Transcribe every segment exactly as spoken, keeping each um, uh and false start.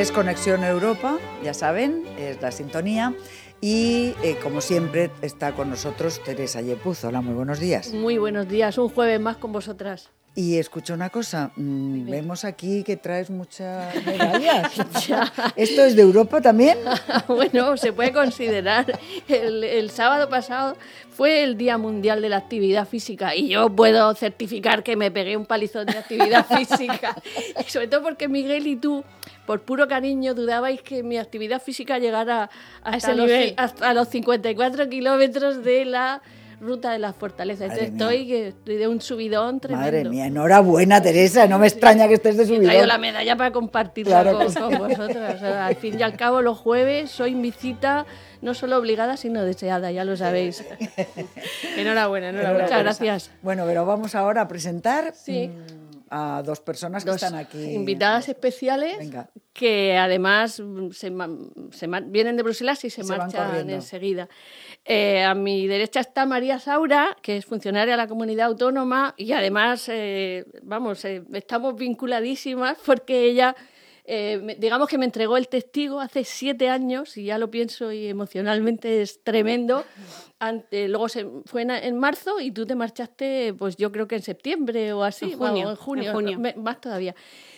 es Conexión Europa, ya saben, es la sintonía. Y eh, como siempre está con nosotros Teresa Yepuz. Hola, muy buenos días. Muy buenos días, un jueves más con vosotras. Y escucha una cosa, mmm, vemos aquí que traes muchas medallas. ¿Esto es de Europa también? Bueno, se puede considerar. El, el sábado pasado fue el Día Mundial de la Actividad Física y yo puedo certificar que me pegué un palizón de actividad física. Y sobre todo porque Miguel y tú, por puro cariño, dudabais que mi actividad física llegara hasta, los, hasta los cincuenta y cuatro kilómetros de la Ruta de la Fortaleza. Entonces estoy, que estoy de un subidón tremendo. Madre mía, enhorabuena, Teresa. No me extraña que estés de subidón. He traído la medalla para compartirla claro con, sí. con vosotras. O sea, al fin y al cabo, los jueves soy mi cita no solo obligada, sino deseada, ya lo sabéis. Enhorabuena, enhorabuena. Muchas gracias. Bueno, pero vamos ahora a presentar sí. mmm, a dos personas que dos están aquí. Invitadas especiales. Venga. Que además se, se vienen de Bruselas y se, se marchan enseguida. Eh, a mi derecha está María Saura, que es funcionaria de la Comunidad Autónoma y además, eh, vamos, eh, estamos vinculadísimas porque ella, eh, me, digamos que me entregó el testigo hace siete años y ya lo pienso y emocionalmente es tremendo. Ante, luego se fue en, en marzo y tú te marchaste, pues yo creo que en septiembre o así, en junio, bueno, en junio, en junio. Me, más todavía.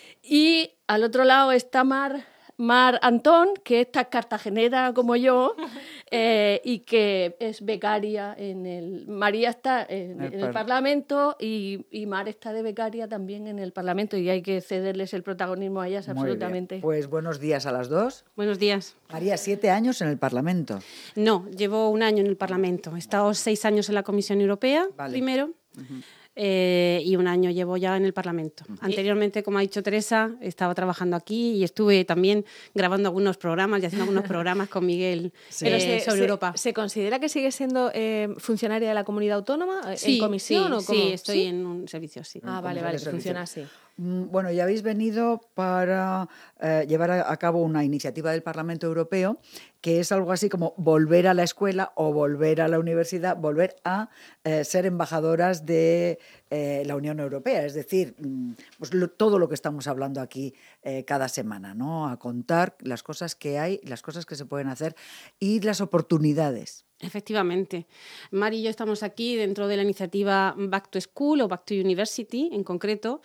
Y al otro lado está Mar, Mar Antón, que es cartagenera como yo, eh, y que es becaria en el... María está en el, en el Parlamento y, y Mar está de becaria también en el Parlamento y hay que cederles el protagonismo a ellas. Muy absolutamente. Bien. Pues buenos días a las dos. Buenos días. María, siete años en el Parlamento. No, llevo un año en el Parlamento. He estado seis años en la Comisión Europea, vale. primero. Uh-huh. Eh, y un año llevo ya en el Parlamento. Anteriormente, como ha dicho Teresa, estaba trabajando aquí y estuve también grabando algunos programas y haciendo algunos programas con Miguel sí. eh, se, sobre se, Europa. ¿Se considera que sigue siendo eh, funcionaria de la Comunidad Autónoma sí, en comisión? Sí, ¿o cómo? sí estoy ¿Sí? en un servicio, sí. Ah, vale, vale, funciona así. Bueno, ya habéis venido para eh, llevar a cabo una iniciativa del Parlamento Europeo que es algo así como volver a la escuela o volver a la universidad, volver a eh, ser embajadoras de eh, la Unión Europea, es decir, pues lo, todo lo que estamos hablando aquí eh, cada semana, ¿no? A contar las cosas que hay, las cosas que se pueden hacer y las oportunidades. Efectivamente. Mari y yo estamos aquí dentro de la iniciativa Back to School o Back to University en concreto,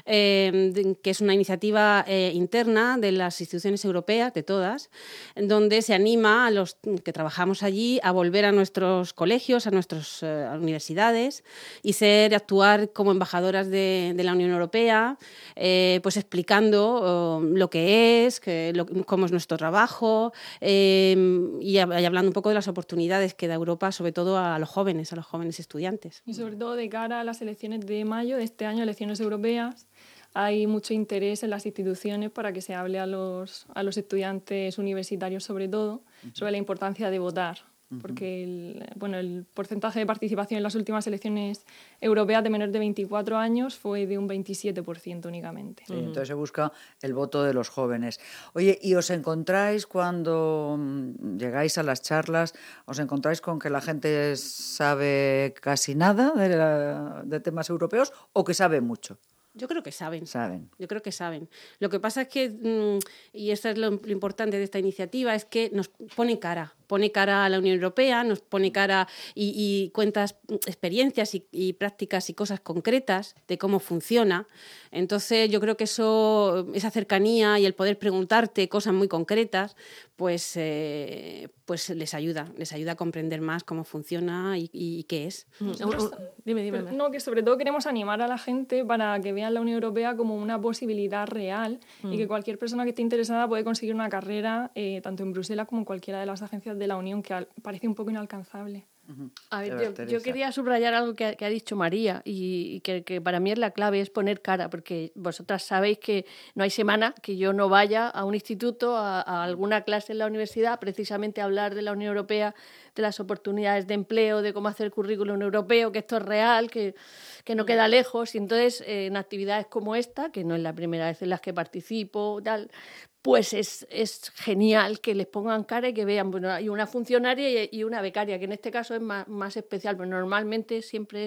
eh, de, que es una iniciativa eh, interna de las instituciones europeas, de todas, en donde se anima a los que trabajamos allí a volver a nuestros colegios, a nuestras eh, universidades y ser, actuar como embajadoras de, de la Unión Europea, eh, pues explicando oh, lo que es, que, lo, cómo es nuestro trabajo eh, y, y hablando un poco de las oportunidades que da Europa, sobre todo a los jóvenes, a los jóvenes estudiantes. Y sobre todo de cara a las elecciones de mayo de este año, elecciones europeas, hay mucho interés en las instituciones para que se hable a los, a los estudiantes universitarios, sobre todo, uh-huh. sobre la importancia de votar. Uh-huh. Porque el, bueno, el porcentaje de participación en las últimas elecciones europeas de menores de veinticuatro años fue de un veintisiete por ciento únicamente. Sí, entonces se busca el voto de los jóvenes. Oye, ¿y os encontráis cuando llegáis a las charlas, os encontráis con que la gente sabe casi nada de, la, de temas europeos o que sabe mucho? Yo creo que saben. Saben. Yo creo que saben. Lo que pasa es que, y eso es lo, lo importante de esta iniciativa, es que nos pone cara. Pone cara a la Unión Europea, nos pone cara y, y cuentas experiencias y, y prácticas y cosas concretas de cómo funciona. Entonces yo creo que eso, esa cercanía y el poder preguntarte cosas muy concretas, pues, eh, pues les ayuda, les ayuda a comprender más cómo funciona y, y qué es. Nosotros, dime, dime. Pero, no, que sobre todo queremos animar a la gente para que vean la Unión Europea como una posibilidad real mm. y que cualquier persona que esté interesada puede conseguir una carrera eh, tanto en Bruselas como en cualquiera de las agencias de la Unión, que parece un poco inalcanzable. Uh-huh. A ver, yo, yo quería subrayar algo que ha, que ha dicho María y, y que, que para mí es la clave, es poner cara, porque vosotras sabéis que no hay semana que yo no vaya a un instituto, a, a alguna clase en la universidad, precisamente a hablar de la Unión Europea, de las oportunidades de empleo, de cómo hacer el currículum europeo, que esto es real, que, que no queda lejos. Y entonces, eh, en actividades como esta, que no es la primera vez en las que participo, tal, pues es, es genial que les pongan cara y que vean, bueno, hay una funcionaria y, y una becaria, que en este caso es más, más especial, pero normalmente siempre es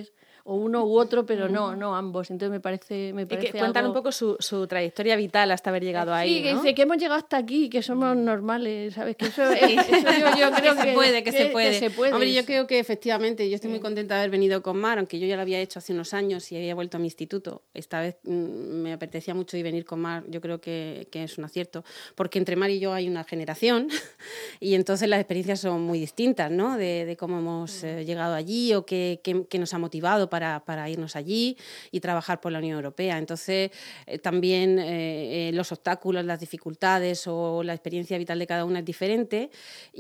o uno u otro, pero no, no ambos. Entonces me parece, me parece y que cuentan algo... un poco su, su trayectoria vital hasta haber llegado ahí, Sí, que ¿no? dice que hemos llegado hasta aquí, que somos normales, ¿sabes? Que eso, eso yo, yo creo que, que se puede, que, que, se puede. que se puede. Hombre, yo creo que efectivamente, yo estoy muy contenta de haber venido con Mar, aunque yo ya lo había hecho hace unos años y había vuelto a mi instituto. Esta vez mmm, me apetecía mucho y venir con Mar, yo creo que, que es un acierto, porque entre Mar y yo hay una generación y entonces las experiencias son muy distintas, ¿no? De, de cómo hemos eh, llegado allí o qué, qué, qué nos ha motivado para, para irnos allí y trabajar por la Unión Europea. Entonces, eh, también eh, eh, los obstáculos, las dificultades o la experiencia vital de cada una es diferente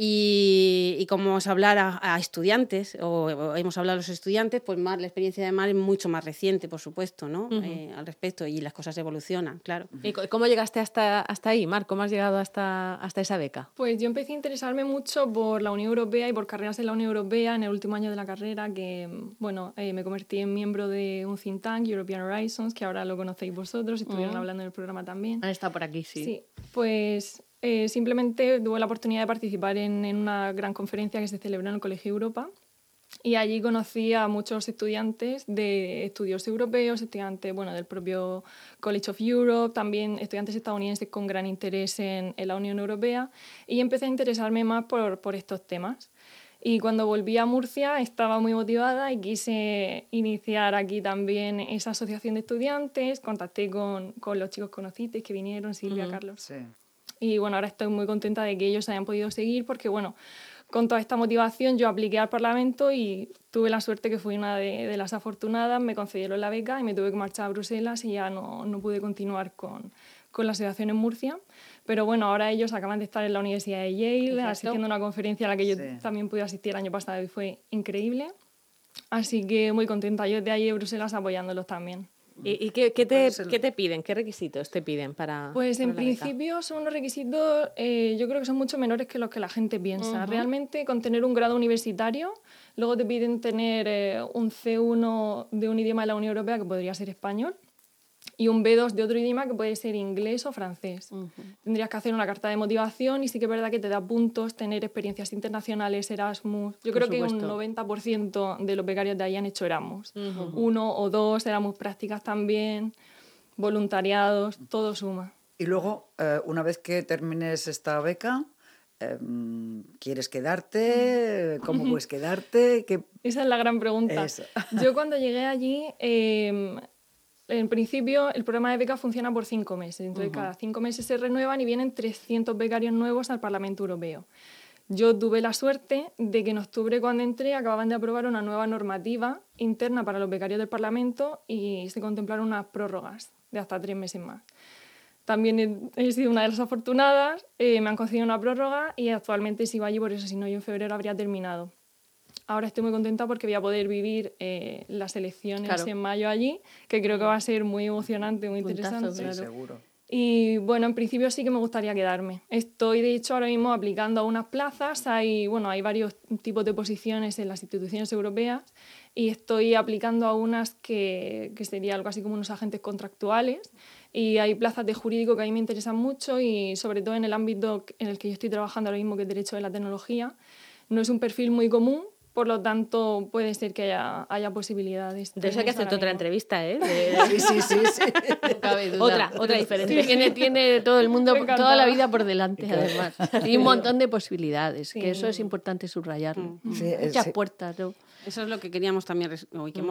y, y como vamos a hablar a, a estudiantes o, o hemos hablado a los estudiantes, pues Mar, la experiencia de Mar es mucho más reciente, por supuesto, ¿no? Uh-huh. eh, al respecto, y las cosas evolucionan, claro. ¿Y cómo llegaste hasta, hasta ahí, Mar? ¿Cómo has llegado hasta, hasta esa beca? Pues yo empecé a interesarme mucho por la Unión Europea y por carreras en la Unión Europea en el último año de la carrera, que bueno, eh, me convertí en miembro de un think tank, European Horizons, que ahora lo conocéis vosotros, estuvieron uh-huh. hablando en el programa también. Han estado por aquí, sí. Sí, pues eh, simplemente tuve la oportunidad de participar en, en una gran conferencia que se celebró en el Colegio Europa. Y allí conocí a muchos estudiantes de estudios europeos, estudiantes bueno, del propio College of Europe, también estudiantes estadounidenses con gran interés en, en la Unión Europea, y empecé a interesarme más por, por estos temas. Y cuando volví a Murcia estaba muy motivada y quise iniciar aquí también esa asociación de estudiantes, contacté con, con los chicos conocidos que vinieron, Silvia, uh-huh. Carlos. Sí. Y bueno, ahora estoy muy contenta de que ellos hayan podido seguir porque bueno, con toda esta motivación yo apliqué al Parlamento y tuve la suerte que fui una de, de las afortunadas, me concedieron la beca y me tuve que marchar a Bruselas y ya no, no pude continuar con, con la asociación en Murcia. Pero bueno, ahora ellos acaban de estar en la Universidad de Yale, Exacto. asistiendo a una conferencia a la que yo sí. también pude asistir el año pasado y fue increíble. Así que muy contenta yo de ahí de Bruselas apoyándolos también. ¿Y, y qué, qué, te, qué te piden? ¿Qué requisitos te piden para...? Pues para en principio beca? Son unos requisitos, eh, yo creo que son mucho menores que los que la gente piensa. Uh-huh. Realmente con tener un grado universitario, luego te piden tener eh, un ce uno de un idioma de la Unión Europea, que podría ser español, y un be dos de otro idioma, que puede ser inglés o francés. Uh-huh. Tendrías que hacer una carta de motivación y sí que es verdad que te da puntos tener experiencias internacionales, Erasmus. Yo Por creo supuesto. que un noventa por ciento de los becarios de ahí han hecho Erasmus. Uh-huh. Uno o dos, Erasmus prácticas también, voluntariados, todo suma. Y luego, eh, una vez que termines esta beca, eh, ¿quieres quedarte? ¿Cómo puedes quedarte? ¿Qué... Esa es la gran pregunta. Eso. Yo cuando llegué allí... Eh, En principio, el programa de becas funciona por cinco meses. Entonces, uh-huh. cada cinco meses se renuevan y vienen trescientos becarios nuevos al Parlamento Europeo. Yo tuve la suerte de que en octubre, cuando entré, acababan de aprobar una nueva normativa interna para los becarios del Parlamento y se contemplaron unas prórrogas de hasta tres meses más. También he, he sido una de las afortunadas, eh, me han concedido una prórroga y actualmente sigo allí, por eso si no yo en febrero habría terminado. Ahora estoy muy contenta porque voy a poder vivir eh, las elecciones claro. en mayo allí, que creo que va a ser muy emocionante, muy Puntazo, interesante. claro. Sí, seguro. Y bueno, en principio sí que me gustaría quedarme. Estoy, de hecho, ahora mismo aplicando a unas plazas. Hay, bueno, hay varios tipos de posiciones en las instituciones europeas y estoy aplicando a unas que, que sería algo así como unos agentes contractuales. Y hay plazas de jurídico que a mí me interesan mucho y sobre todo en el ámbito en el que yo estoy trabajando ahora mismo, que es Derecho de la Tecnología. No es un perfil muy común. Por lo tanto, puede ser que haya, haya posibilidades. De eso hay que hacerte otra entrevista, ¿eh? De... Sí, sí, sí. sí. No cabe duda. Otra, otra diferente. Sí, tiene, tiene todo el mundo, toda la vida por delante, además. Y un montón de posibilidades, sí. que eso es importante subrayarlo. Sí, Muchas sí. puertas, ¿no? Eso es lo que queríamos también, y que hemos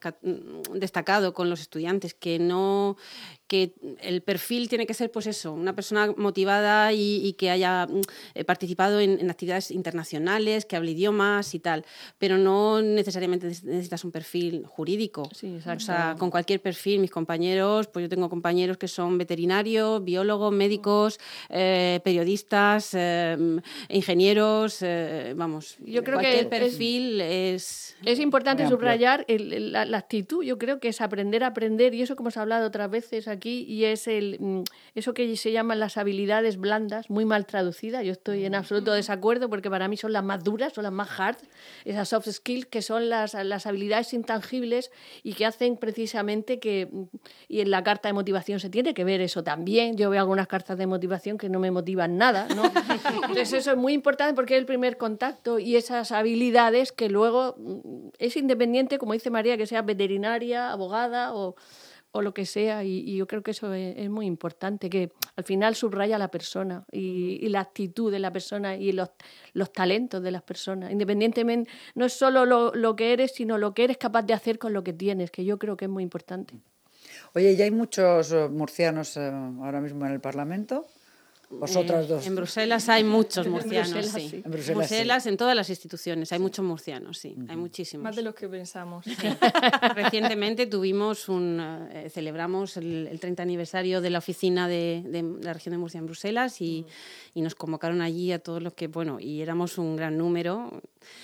destacado con los estudiantes, que no que el perfil tiene que ser, pues eso, una persona motivada y, y que haya eh, participado en, en actividades internacionales, que hable idiomas y tal, pero no necesariamente necesitas un perfil jurídico. Sí, exacto. O sea, con cualquier perfil, mis compañeros, pues yo tengo compañeros que son veterinarios, biólogos, médicos, eh, periodistas, eh, ingenieros, eh, vamos, yo creo cualquier que perfil es... Es importante subrayar el, el, la, la actitud, yo creo que es aprender a aprender, y eso que hemos hablado otras veces aquí, y es el eso que se llaman las habilidades blandas, muy mal traducidas. Yo estoy en absoluto desacuerdo porque para mí son las más duras, son las más hard, esas soft skills, que son las, las habilidades intangibles y que hacen precisamente que, y en la carta de motivación se tiene que ver eso también. Yo veo algunas cartas de motivación que no me motivan nada, ¿no? Entonces eso es muy importante porque es el primer contacto y esas habilidades que luego es independiente, como dice María, que sea veterinaria, abogada o... o lo que sea, y, y yo creo que eso es, es muy importante, que al final subraya a la persona y, y la actitud de la persona y los, los talentos de las personas, independientemente, no es solo lo, lo que eres, sino lo que eres capaz de hacer con lo que tienes, que yo creo que es muy importante. Oye, ya hay muchos murcianos eh, ahora mismo en el Parlamento. Vosotras eh, dos. En Bruselas hay muchos murcianos, en Bruselas, sí. sí. En Bruselas, Bruselas sí. En todas las instituciones hay muchos murcianos, sí, uh-huh. Hay muchísimos. Más de los que pensamos. Sí. Recientemente tuvimos un, eh, celebramos el, el treinta aniversario de la oficina de, de la región de Murcia en Bruselas y, uh-huh. y nos convocaron allí a todos los que, bueno, y éramos un gran número.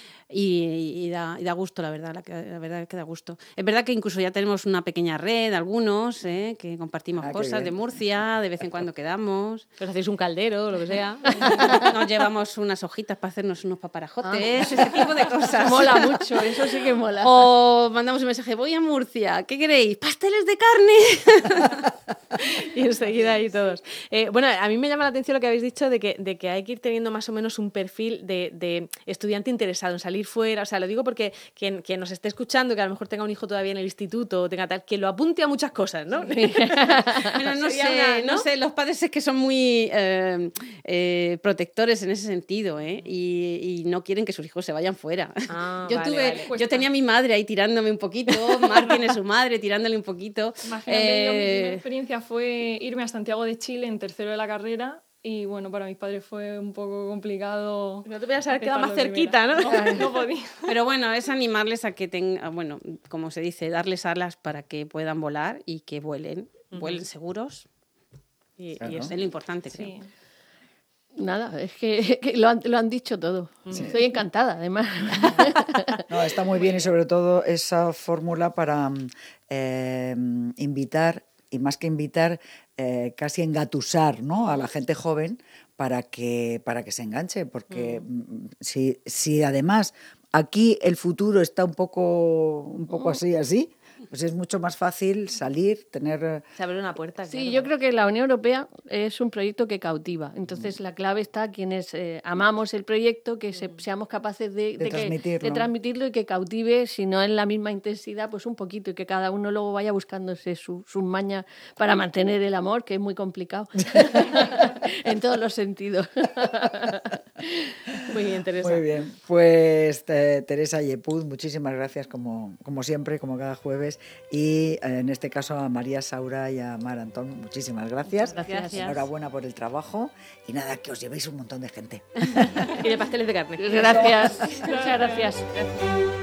Y, y, da, y da gusto, la verdad, la, la verdad que da gusto. Es verdad que incluso ya tenemos una pequeña red, algunos, ¿eh? Que compartimos ah, cosas de Murcia, de vez en cuando quedamos. Os hacéis un caldero, lo que sea. Nos llevamos unas hojitas para hacernos unos paparajotes, ah. Ese tipo de cosas. Mola mucho, eso sí que mola. O mandamos un mensaje, voy a Murcia, ¿qué queréis? ¡Pasteles de carne! Y enseguida ahí todos. Eh, bueno, a mí me llama la atención lo que habéis dicho de que, de que hay que ir teniendo más o menos un perfil de, de estudiante interesado en salir fuera, o sea, lo digo porque quien, quien nos esté escuchando, que a lo mejor tenga un hijo todavía en el instituto o tenga tal, que lo apunte a muchas cosas, ¿no? Bueno, no sé, una, ¿no? no sé, los padres es que son muy eh, eh, protectores en ese sentido, ¿eh? Y, y no quieren que sus hijos se vayan fuera. Ah, yo vale, tuve, vale. Yo tenía a mi madre ahí tirándome un poquito, Mar tiene su madre tirándole un poquito. Imagínate, eh, yo, mi primera experiencia fue irme a Santiago de Chile en tercero de la carrera. Y bueno, para mis padres fue un poco complicado. No te voy a saber quedar más cerquita, ¿no? No, no podía. Pero bueno, es animarles a que tengan, bueno, como se dice, darles alas para que puedan volar y que vuelen, uh-huh. vuelen seguros. Y, claro. y eso es lo importante, creo. Sí. Nada, es que, que lo, han, lo han dicho todo. Sí. Estoy encantada, además. No, está muy bien y sobre todo esa fórmula para eh, invitar, y más que invitar, eh, casi engatusar, ¿no?, a la gente joven para que, para que se enganche, porque mm. si, si además aquí el futuro está un poco, un poco así, así, pues es mucho más fácil salir, tener... Se abre una puerta. Sí, claro. Yo creo que la Unión Europea es un proyecto que cautiva. Entonces, la clave está quienes eh, amamos el proyecto, que se, seamos capaces de, de, de, transmitirlo. Que, de transmitirlo y que cautive, si no en la misma intensidad, pues un poquito, y que cada uno luego vaya buscándose su, sus mañas para mantener el amor, que es muy complicado. En todos los sentidos. Muy bien, Teresa. Muy bien. Pues eh, Teresa Yepuz, muchísimas gracias como, como siempre, como cada jueves. Y eh, en este caso a María Saura y a Mar Antón, muchísimas gracias. Muchas gracias. Enhorabuena por el trabajo. Y nada, que os llevéis un montón de gente. Y de pasteles de carne. Gracias. Muchas gracias. gracias.